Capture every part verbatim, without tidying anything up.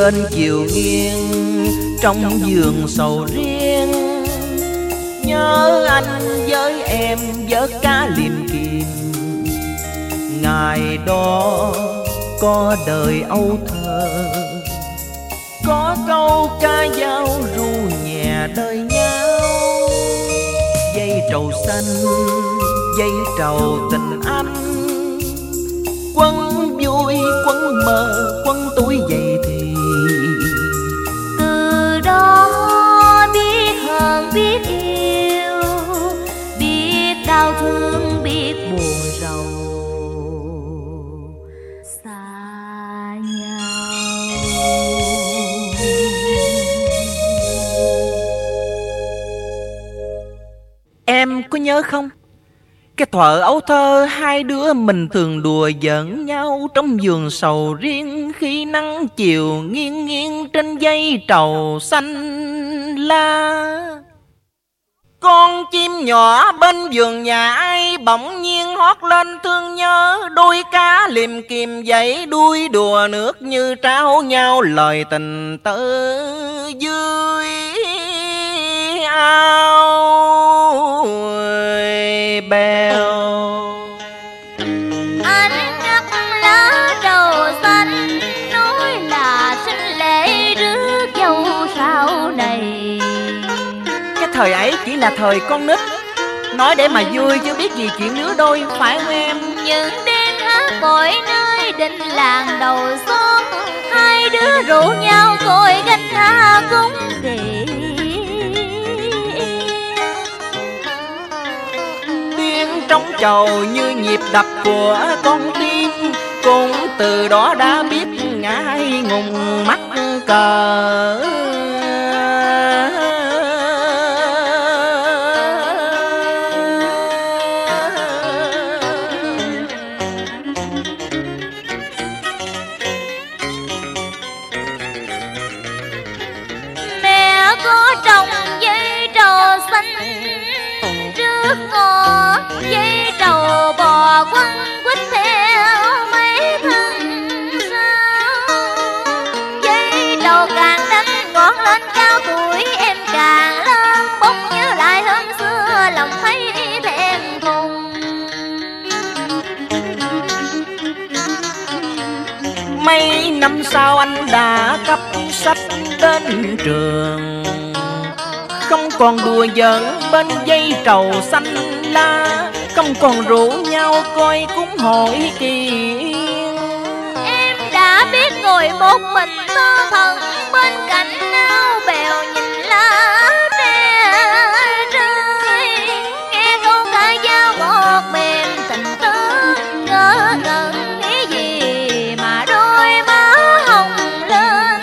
trên chiều nghiêng trong vườn sầu riêng. Nhớ anh với em vớt cá liềm kiềm, ngày đó có đời âu thơ, có câu ca dao ru nhẹ đời nhau. Dây trầu xanh, dây trầu tình anh, quấn vui quấn mơ quấn túi vậy thì từ đó biết hơn biết yêu, biết đau thương biết buồn rầu, xa nhau. Em có nhớ không? Cái thuở ấu thơ hai đứa mình thường đùa giỡn nhau trong vườn sầu riêng, khi nắng chiều nghiêng nghiêng trên dây trầu xanh la. Con chim nhỏ bên vườn nhà ai bỗng nhiên hót lên thương nhớ, đuôi cá liềm kiềm dãy đuôi đùa nước như trao nhau lời tình tơ dưới ao bèo. Anh ngắt lá trầu xanh nói là sinh lễ rước dâu sau này. Cái thời ấy chỉ là thời con nít, nói để mà vui chứ biết gì chuyện lứa đôi, phải không em? Những đêm hát bội nơi đình làng đầu xóm, hai đứa rủ nhau coi gánh tha cúng kỳ. Tiếng trống chầu như nhịp đập của con tim, cũng từ đó đã biết ngại ngùng mắc cờ. Mẹ có trồng dây trầu xanh trước ngõ, dây trầu bò quấn quýt theo mấy thân sao. Dây trầu càng đánh ngọn lên cao tuổi em càng lớn, bỗng nhớ lại hôm xưa lòng thấy thẹn thùng. Mấy năm sau anh đã cấp sách đến trường, không còn đùa giỡn bên dây trầu xanh la, không còn rủ nhau coi cúng hội kỳ. Em đã biết ngồi một mình mơ thần bên cạnh ao bèo nhìn lá tre rơi, nghe câu ca dao ngọt mềm tình tứ, ngỡ ngẩn nghĩ gì mà đôi má hồng lên.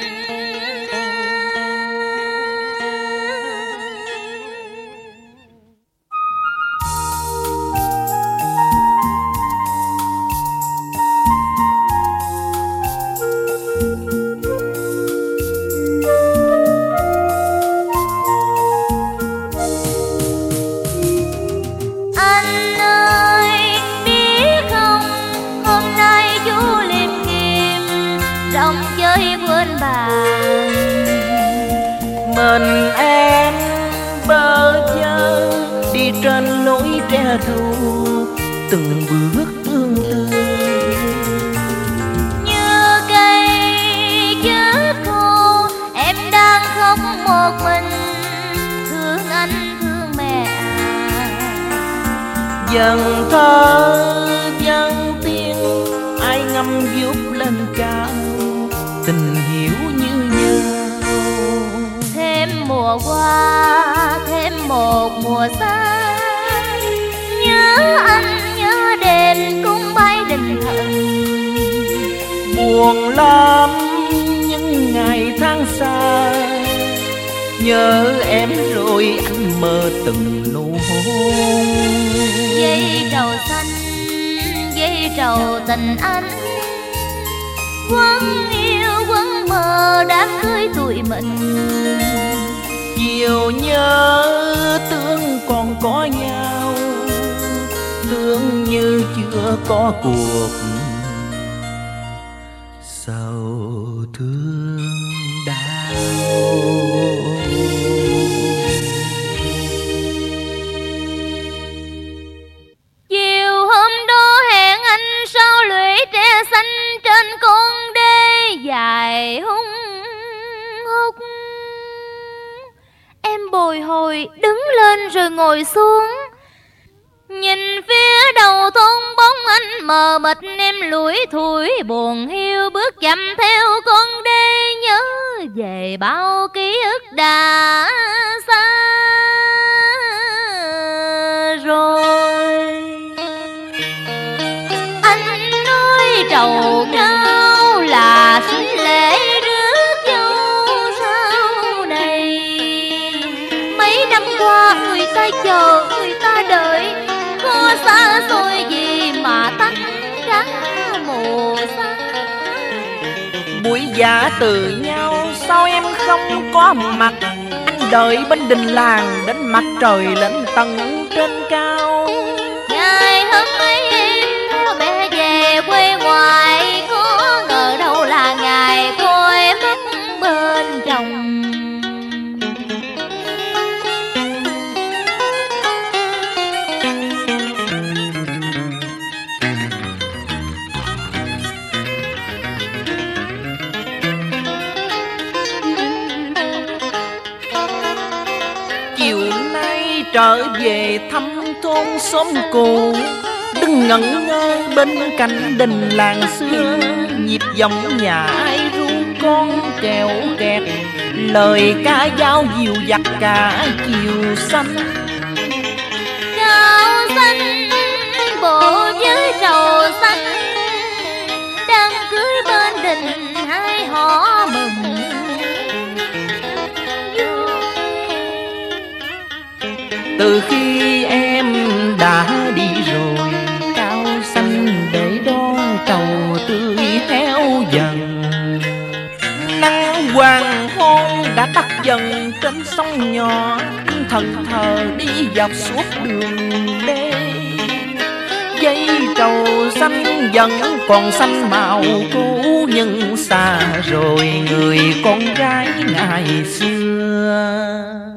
Anh ơi biết không, hôm nay chú liềm kiềm rong chơi quên bàn. Mình em bơ vơ đi trên lối tre ru, từng bước tương tư Như cây chết khô em đang khóc một mình, thương anh thương mẹ. dần thơ dân tiên, ai ngâm vút lên cao tình hiểu như nhau. Thêm mùa qua thêm một mùa xa, nhớ anh nhớ đêm cung bay đình thần. Buồn lắm những ngày tháng xa, nhớ em rồi anh mơ từng nụ hôn. Dây trầu xanh dây trầu tình anh, quấn yêu quấn mơ đám cưới tụi mình. Chiều nhớ tương còn có nhau, tương như chưa có cuộc sầu thương. rồi đứng lên rồi ngồi xuống. Nhìn phía đầu thôn bóng anh mờ mịt, em lủi thủi buồn hiu bước chậm theo con đê, nhớ về bao ký ức đã xa rồi. Anh nói trầu cao là sinh lễ rước dâu sau này, mấy năm qua người ta chờ người ta đợi, có xa xôi gì mà tắt trắng mù xa. Buổi dạ từ nhau sao em không có mặt, anh đợi bên đình làng đến mặt trời lên tầng trên cao. Ngày hôm ấy em theo mẹ về quê ngoại, có ngờ đâu là ngày cô em mất bên chồng. Chiều nay trở về thăm thôn xóm cũ, đứng ngẩn ngơ bên cạnh đình làng xưa, nhịp giọng nhà ai ru con kèo kẹt, lời ca dao dịu dặt cả chiều xanh. Cao xanh bộ với trầu xanh, đang cưới bên đình hai họ mừng. Từ khi em đã đi rồi, cao xanh để đó trầu tươi héo dần. Nắng hoàng hôn đã tắt dần trên sông nhỏ, thần thờ đi dọc suốt đường đê. Dây trầu xanh vẫn còn xanh màu cũ, nhưng xa rồi người con gái ngày xưa.